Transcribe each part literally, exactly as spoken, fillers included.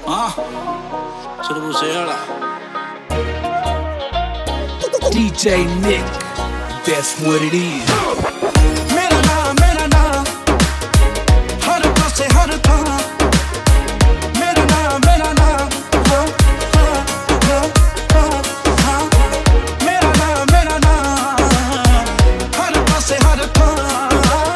Ah, se lo puse ahora. D J Nick, that's what it is. मेरा नाम मेरा नाम हर पासे हर कहाँ मेरा नाम मेरा नाम हाँ हाँ हाँ हाँ हाँ मेरा नाम मेरा नाम हर पासे हर कहाँ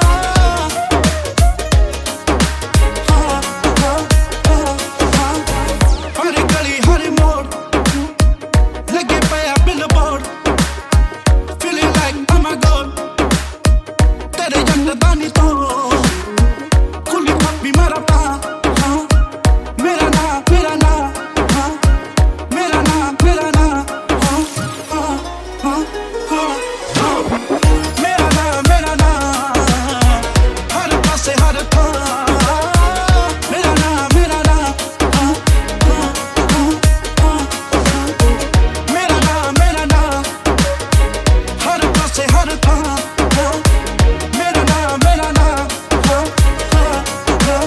हाँ हाँ हाँ हाँ हर गली हर मोड़ लगे पाया billboard feeling like oh my god तेरे यंगदानी तो खुली पप्पी मेरा पा हाँ मेरा नाम मेरा नाम हाँ मेरा नाम मेरा नाम हाँ हाँ हाँ हाँ हाँ मेरा नाम मेरा नाम हर पासे हर कहाँ मेरा नाम मेरा नाम हाँ हाँ हाँ हाँ मेरा नाम मेरा नाम हर पासे हर कहाँ मेरा नाम मेरा नाम हाँ हाँ हाँ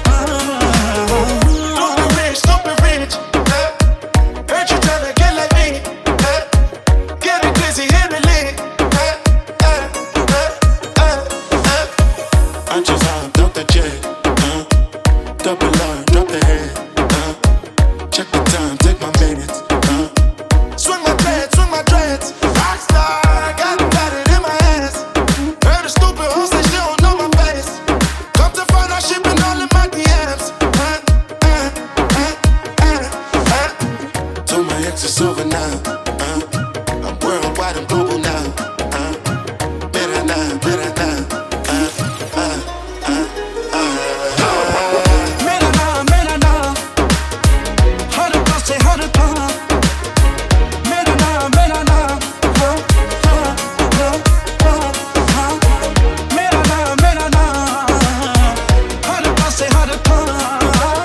Stupid rich, stupid rich, huh? Heard you tryna get like me, huh? Get it dizzy, hit it lit, huh? Uh, uh, uh, uh. I just hopped off the jet, huh? Double R, drop the head, huh? Check the time, take my minutes, huh? Swing my dreads, swing my dreads. Rockstar, got, got it in my hands. Heard a stupid hoe say she don't know my face. Come to find out she been all in my D Ms. Uh, uh, uh, uh, uh. Told my ex it's over now. Uh, I'm worldwide and global now. Uh, better now, better now. Uh, uh, uh, uh, uh. मेरा नाम मेरा नाम हर पासे हर कहाँ मेरा नाम मेरा नाम हाँ हाँ हाँ हाँ हाँ मेरा नाम मेरा नाम हर पासे हर कहाँ हाँ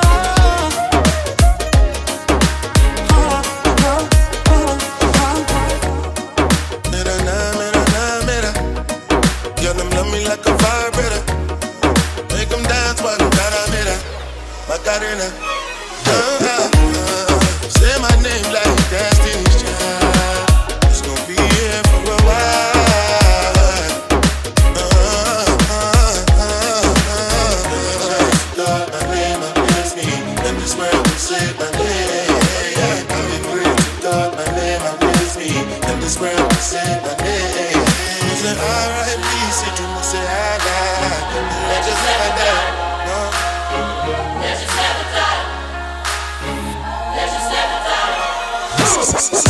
हाँ हाँ हाँ Mera na, mera na, mera. Girl, them love me like a vibrator. Make them dance while I'm down, mera. Macarena. Uh, uh, uh. Say my name like Destiny's Child. It's gonna be here for a while. Uh, uh, uh, uh. God, my name, I bless me. And this world will say my name. I be praying to God, my name, I bless me. And this world will say my name. Say R I P, say to me, say I die. Let just never die. No. Let's just have a time. Let's just have a time.